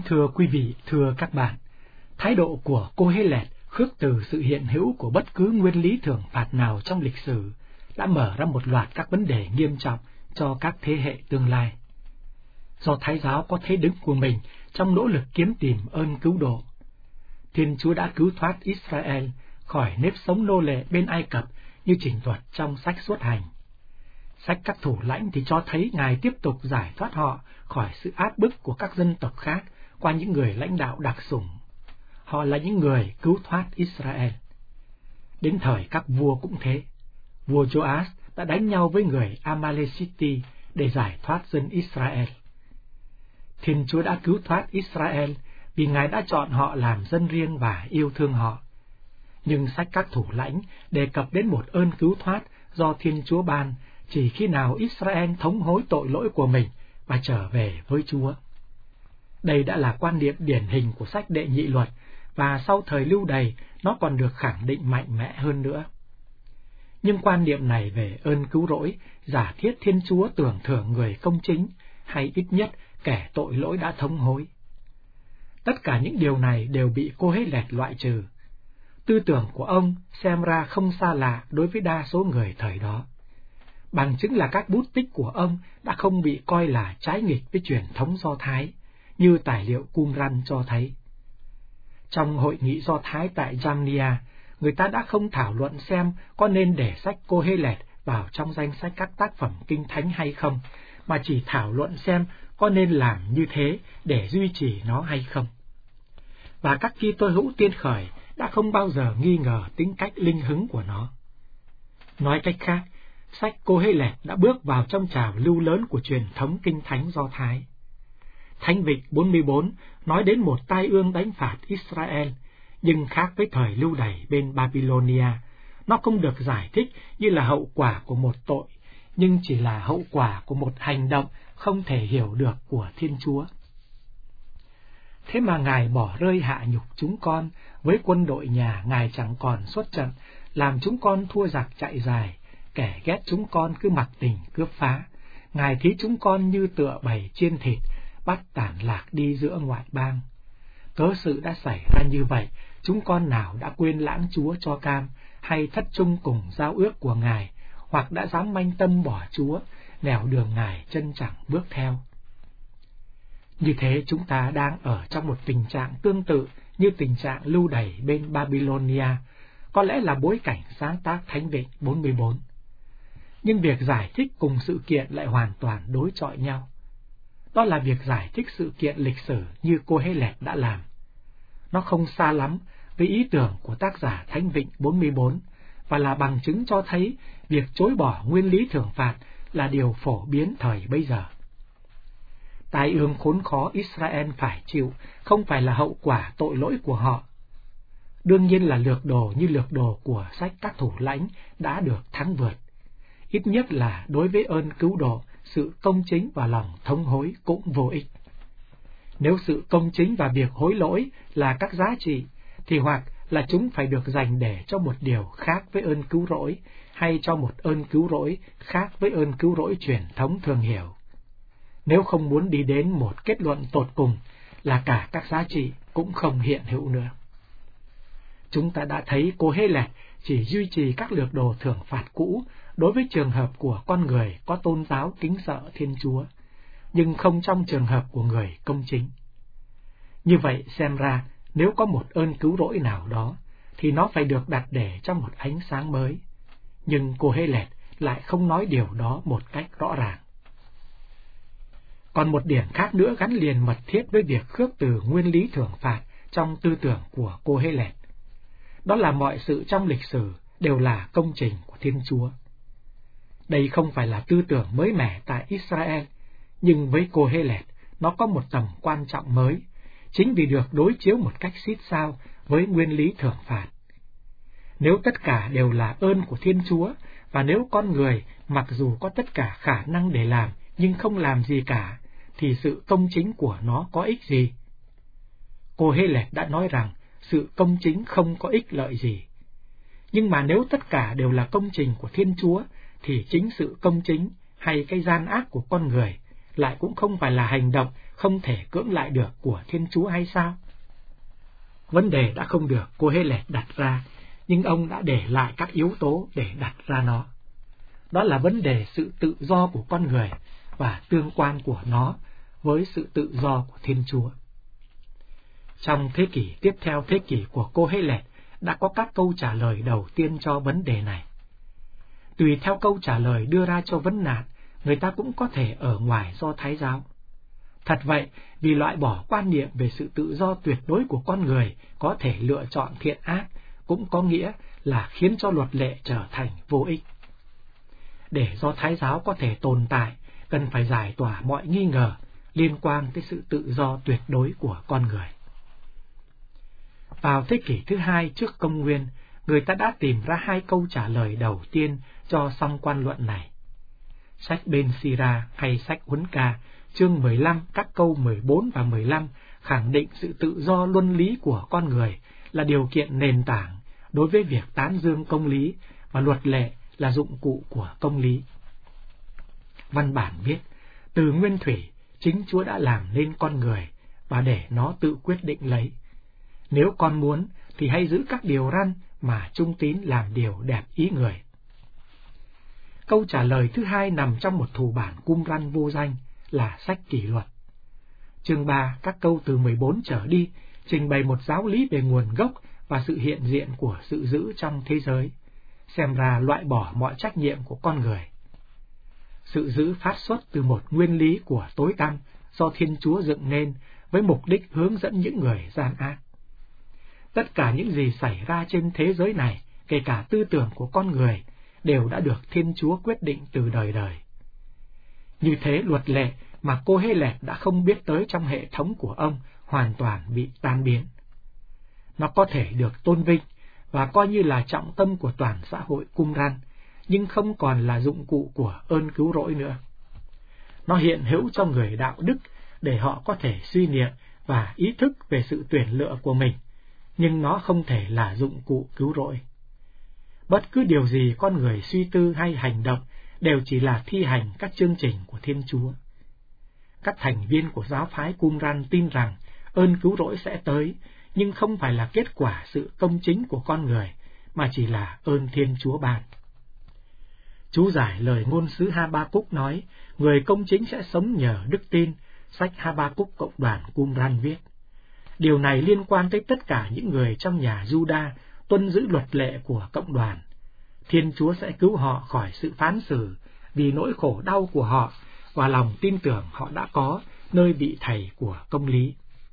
thưa quý vị, thưa các bạn, thái độ của Cô-hê-lẹt khước từ sự hiện hữu của bất cứ nguyên lý thưởng phạt nào trong lịch sử đã mở ra một loạt các vấn đề nghiêm trọng cho các thế hệ tương lai. Do Thái giáo có thế đứng của mình trong nỗ lực kiếm tìm ơn cứu độ, Thiên Chúa đã cứu thoát Israel khỏi nếp sống nô lệ bên Ai Cập như trình thuật trong sách Xuất Hành. Sách Các Thủ Lãnh thì cho thấy Ngài tiếp tục giải thoát họ khỏi sự áp bức của các dân tộc khác qua những người lãnh đạo đặc sủng. Họ là những người cứu thoát Israel. Đến thời các vua cũng thế. Vua Joas đã đánh nhau với người Amalekiti để giải thoát dân Israel. Thiên Chúa đã cứu thoát Israel vì Ngài đã chọn họ làm dân riêng và yêu thương họ. Nhưng sách Các Thủ Lãnh đề cập đến một ơn cứu thoát do Thiên Chúa ban chỉ khi nào Israel thống hối tội lỗi của mình và trở về với Chúa. Đây đã là quan niệm điển hình của sách Đệ Nhị Luật, và sau thời Lưu Đày nó còn được khẳng định mạnh mẽ hơn nữa. Nhưng quan niệm này về ơn cứu rỗi giả thiết Thiên Chúa tưởng thưởng người công chính, hay ít nhất kẻ tội lỗi đã thống hối. Tất cả những điều này đều bị Cô-hê-lẹt loại trừ. Tư tưởng của ông xem ra không xa lạ đối với đa số người thời đó. Bằng chứng là các bút tích của ông đã không bị coi là trái nghịch với truyền thống Do Thái, như tài liệu Qumran cho thấy. Trong hội nghị Do Thái tại Jamnia, người ta đã không thảo luận xem có nên để sách Cô-hê-lẹt vào trong danh sách các tác phẩm kinh thánh hay không, mà chỉ thảo luận xem có nên làm như thế để duy trì nó hay không. Và các Kitô hữu tiên khởi đã không bao giờ nghi ngờ tính cách linh hứng của nó. Nói cách khác, sách Cô-hê-lẹt đã bước vào trong trào lưu lớn của truyền thống kinh thánh Do Thái. Thánh Vịnh 44 nói đến một tai ương đánh phạt Israel, nhưng khác với thời Lưu Đày bên Babylonia, nó không được giải thích như là hậu quả của một tội, nhưng chỉ là hậu quả của một hành động không thể hiểu được của Thiên Chúa. Thế mà Ngài bỏ rơi hạ nhục chúng con, với quân đội nhà Ngài chẳng còn xuất trận, làm chúng con thua giặc chạy dài, kẻ ghét chúng con cứ mặc tình cướp phá. Ngài thí chúng con như tựa bầy chiên thịt, bắt tản lạc đi giữa ngoại bang. Cớ sự đã xảy ra như vậy, chúng con nào đã quên lãng Chúa cho cam, hay thất chung cùng giao ước của Ngài, hoặc đã dám manh tâm bỏ Chúa, nẻo đường Ngài chân chẳng bước theo. Như thế chúng ta đang ở trong một tình trạng tương tự như tình trạng Lưu Đày bên Babylonia, có lẽ là bối cảnh sáng tác Thánh Vịnh 44. Nhưng việc giải thích cùng sự kiện lại hoàn toàn đối chọi nhau. Đó là việc giải thích sự kiện lịch sử như Cô-hê-lẹt đã làm. Nó không xa lắm với ý tưởng của tác giả Thánh Vịnh 44, và là bằng chứng cho thấy việc chối bỏ nguyên lý thưởng phạt là điều phổ biến thời bây giờ. Tai ương khốn khó Israel phải chịu không phải là hậu quả tội lỗi của họ. Đương nhiên là lược đồ như lược đồ của sách Các Thủ Lãnh đã được thắng vượt. Ít nhất là đối với ơn cứu độ, sự công chính và lòng thống hối cũng vô ích. Nếu sự công chính và việc hối lỗi là các giá trị, thì hoặc là chúng phải được dành để cho một điều khác với ơn cứu rỗi, hay cho một ơn cứu rỗi khác với ơn cứu rỗi truyền thống thường hiểu. Nếu không muốn đi đến một kết luận tột cùng là cả các giá trị cũng không hiện hữu nữa. Chúng ta đã thấy Cô-hê-lẹt chỉ duy trì các lược đồ thưởng phạt cũ đối với trường hợp của con người có tôn giáo kính sợ Thiên Chúa, nhưng không trong trường hợp của người công chính. Như vậy xem ra, nếu có một ơn cứu rỗi nào đó, thì nó phải được đặt để trong một ánh sáng mới. Nhưng Cô-hê-lẹt lại không nói điều đó một cách rõ ràng. Còn một điểm khác nữa gắn liền mật thiết với việc khước từ nguyên lý thưởng phạt trong tư tưởng của Cô-hê-lẹt. Đó là mọi sự trong lịch sử đều là công trình của Thiên Chúa. Đây không phải là tư tưởng mới mẻ tại Israel, nhưng với Cô-hê-lẹt nó có một tầm quan trọng mới, chính vì được đối chiếu một cách xít sao với nguyên lý thưởng phạt. Nếu tất cả đều là ơn của Thiên Chúa, và nếu con người mặc dù có tất cả khả năng để làm nhưng không làm gì cả, thì sự công chính của nó có ích gì? Cô-hê-lẹt đã nói rằng sự công chính không có ích lợi gì. Nhưng mà nếu tất cả đều là công trình của Thiên Chúa, thì chính sự công chính hay cái gian ác của con người lại cũng không phải là hành động không thể cưỡng lại được của Thiên Chúa hay sao? Vấn đề đã không được Cô-hê-lẹt đặt ra, nhưng ông đã để lại các yếu tố để đặt ra nó. Đó là vấn đề sự tự do của con người và tương quan của nó với sự tự do của Thiên Chúa. Trong thế kỷ tiếp theo thế kỷ của Cô-hê-lẹt đã có các câu trả lời đầu tiên cho vấn đề này. Tùy theo câu trả lời đưa ra cho vấn nạn, người ta cũng có thể ở ngoài Do Thái giáo. Thật vậy, vì loại bỏ quan niệm về sự tự do tuyệt đối của con người có thể lựa chọn thiện ác, cũng có nghĩa là khiến cho luật lệ trở thành vô ích. Để Do Thái giáo có thể tồn tại, cần phải giải tỏa mọi nghi ngờ liên quan tới sự tự do tuyệt đối của con người. Vào thế kỷ thứ 2 trước công nguyên, người ta đã tìm ra 2 câu trả lời đầu tiên cho song quan luận này. Sách Ben Sira hay sách Huấn Ca, chương 15, các câu 14 và 15 khẳng định sự tự do luân lý của con người là điều kiện nền tảng đối với việc tán dương công lý, và luật lệ là dụng cụ của công lý. Văn bản viết, từ nguyên thủy, chính Chúa đã làm nên con người và để nó tự quyết định lấy. Nếu con muốn thì hãy giữ các điều răn mà trung tín làm điều đẹp ý người. Câu trả lời thứ 2 nằm trong một thủ bản Qumran vô danh là sách kỷ luật. Chương 3, các câu từ 14 trở đi, trình bày một giáo lý về nguồn gốc và sự hiện diện của sự giữ trong thế giới, xem ra loại bỏ mọi trách nhiệm của con người. Sự giữ phát xuất từ một nguyên lý của tối tăm do Thiên Chúa dựng nên với mục đích hướng dẫn những người gian ác. Tất cả những gì xảy ra trên thế giới này, kể cả tư tưởng của con người, đều đã được Thiên Chúa quyết định từ đời đời. Như thế, luật lệ mà Cô-hê-lẹt đã không biết tới trong hệ thống của ông hoàn toàn bị tan biến. Nó có thể được tôn vinh và coi như là trọng tâm của toàn xã hội Qumran, nhưng không còn là dụng cụ của ơn cứu rỗi nữa. Nó hiện hữu cho người đạo đức để họ có thể suy niệm và ý thức về sự tuyển lựa của mình, nhưng nó không thể là dụng cụ cứu rỗi. Bất cứ điều gì con người suy tư hay hành động đều chỉ là thi hành các chương trình của Thiên Chúa. Các thành viên của giáo phái Qumran tin rằng ơn cứu rỗi sẽ tới, nhưng không phải là kết quả sự công chính của con người, mà chỉ là ơn Thiên Chúa ban. Chú giải lời ngôn sứ Ha-ba-cúc nói, người công chính sẽ sống nhờ đức tin, sách Ha-ba-cúc cộng đoàn Qumran viết. Điều này liên quan tới tất cả những người trong nhà Juda tuân giữ luật lệ của cộng đoàn. Thiên Chúa sẽ cứu họ khỏi sự phán xử vì nỗi khổ đau của họ và lòng tin tưởng họ đã có nơi vị thầy của công lý.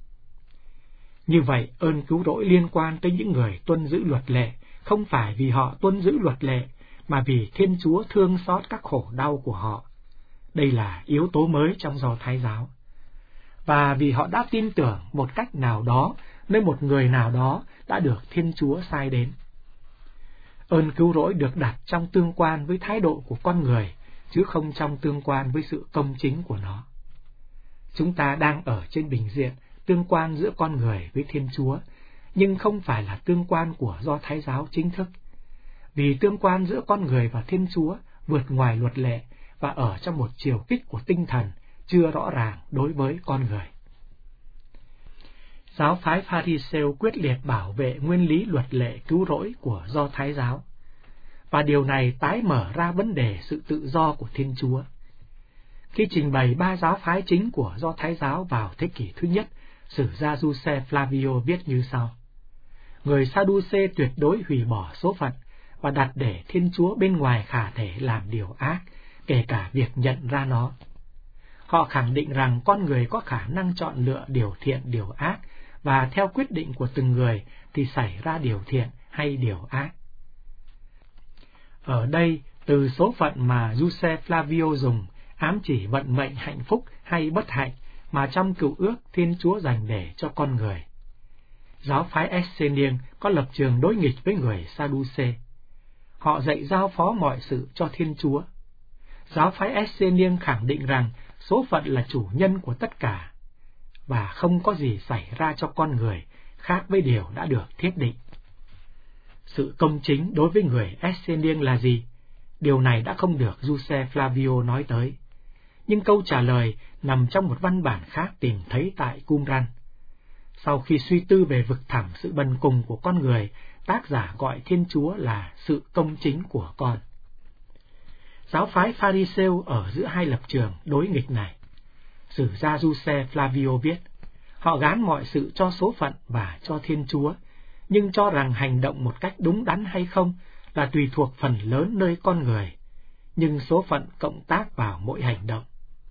Như vậy, ơn cứu rỗi liên quan tới những người tuân giữ luật lệ, không phải vì họ tuân giữ luật lệ, mà vì Thiên Chúa thương xót các khổ đau của họ. Đây là yếu tố mới trong Do Thái giáo. Và vì họ đã tin tưởng một cách nào đó, nơi một người nào đó đã được Thiên Chúa sai đến. Ơn cứu rỗi được đặt trong tương quan với thái độ của con người, chứ không trong tương quan với sự công chính của nó. Chúng ta đang ở trên bình diện tương quan giữa con người với Thiên Chúa, nhưng không phải là tương quan của Do Thái giáo chính thức. Vì tương quan giữa con người và Thiên Chúa vượt ngoài luật lệ và ở trong một chiều kích của tinh thần chưa rõ ràng đối với con người. Giáo phái Pha-ri-sêu quyết liệt bảo vệ nguyên lý luật lệ cứu rỗi của Do Thái giáo, và điều này tái mở ra vấn đề sự tự do của Thiên Chúa. Khi trình bày 3 giáo phái chính của Do Thái giáo vào thế kỷ thứ nhất, sử gia Giuse Flavio viết như sau: người Sa-đu-xê tuyệt đối hủy bỏ số phận và đặt để Thiên Chúa bên ngoài khả thể làm điều ác, kể cả việc nhận ra nó. Họ khẳng định rằng con người có khả năng chọn lựa điều thiện điều ác, và theo quyết định của từng người thì xảy ra điều thiện hay điều ác. Ở đây, từ số phận mà Giuse Flavio dùng ám chỉ vận mệnh hạnh phúc hay bất hạnh mà trong cựu ước Thiên Chúa dành để cho con người. Giáo phái Essenian có lập trường đối nghịch với người Sa-đu-xê. Họ dạy giao phó mọi sự cho Thiên Chúa. Giáo phái Essenian khẳng định rằng số phận là chủ nhân của tất cả, và không có gì xảy ra cho con người khác với điều đã được thiết định. Sự công chính đối với người Essenian là gì? Điều này đã không được Giuse Flavio nói tới. Nhưng câu trả lời nằm trong một văn bản khác tìm thấy tại Qumran. Sau khi suy tư về vực thẳm sự bần cùng của con người, tác giả gọi Thiên Chúa là sự công chính của con. Giáo phái Pharisêu ở giữa hai lập trường đối nghịch này. Sử gia Giuse Flavio viết, họ gán mọi sự cho số phận và cho Thiên Chúa, nhưng cho rằng hành động một cách đúng đắn hay không là tùy thuộc phần lớn nơi con người, nhưng số phận cộng tác vào mỗi hành động.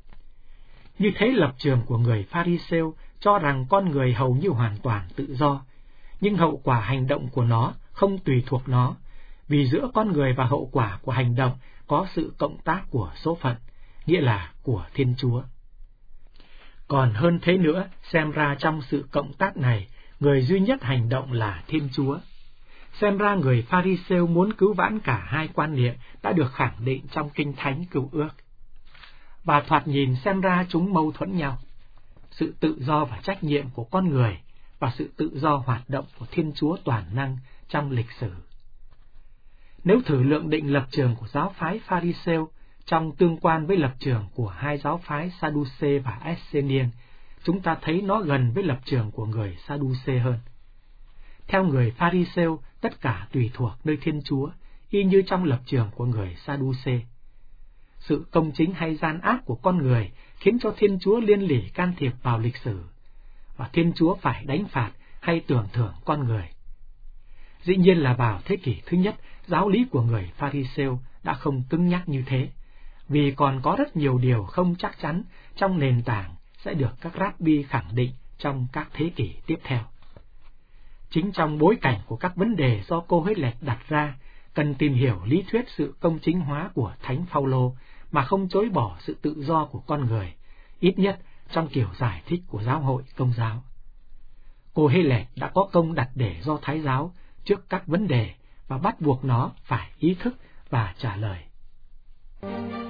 Như thế lập trường của người Pharisêu cho rằng con người hầu như hoàn toàn tự do, nhưng hậu quả hành động của nó không tùy thuộc nó, vì giữa con người và hậu quả của hành động có sự cộng tác của số phận, nghĩa là của Thiên Chúa. Còn hơn thế nữa, xem ra trong sự cộng tác này, người duy nhất hành động là Thiên Chúa. Xem ra người Pharisêu muốn cứu vãn cả hai quan niệm đã được khẳng định trong Kinh Thánh Cựu Ước. Và thoạt nhìn xem ra chúng mâu thuẫn nhau. Sự tự do và trách nhiệm của con người và sự tự do hoạt động của Thiên Chúa toàn năng trong lịch sử. Nếu thử lượng định lập trường của giáo phái Pharisêu trong tương quan với lập trường của hai giáo phái Sadduce và Essenian, chúng ta thấy nó gần với lập trường của người Sadduce hơn. Theo người Pharisêu, tất cả tùy thuộc nơi Thiên Chúa, y như trong lập trường của người Sadduce. Sự công chính hay gian ác của con người khiến cho Thiên Chúa liên lỉ can thiệp vào lịch sử, và Thiên Chúa phải đánh phạt hay tưởng thưởng con người. Dĩ nhiên là vào thế kỷ thứ nhất, giáo lý của người Pharisêu đã không cứng nhắc như thế, vì còn có rất nhiều điều không chắc chắn trong nền tảng sẽ được các rabbi khẳng định trong các thế kỷ tiếp theo. Chính trong bối cảnh của các vấn đề do Cô-hê-lẹt đặt ra, cần tìm hiểu lý thuyết sự công chính hóa của Thánh Phao-lô mà không chối bỏ sự tự do của con người, ít nhất trong kiểu giải thích của giáo hội Công giáo. Cô-hê-lẹt đã có công đặt để Do Thái giáo trước các vấn đề và bắt buộc nó phải ý thức và trả lời.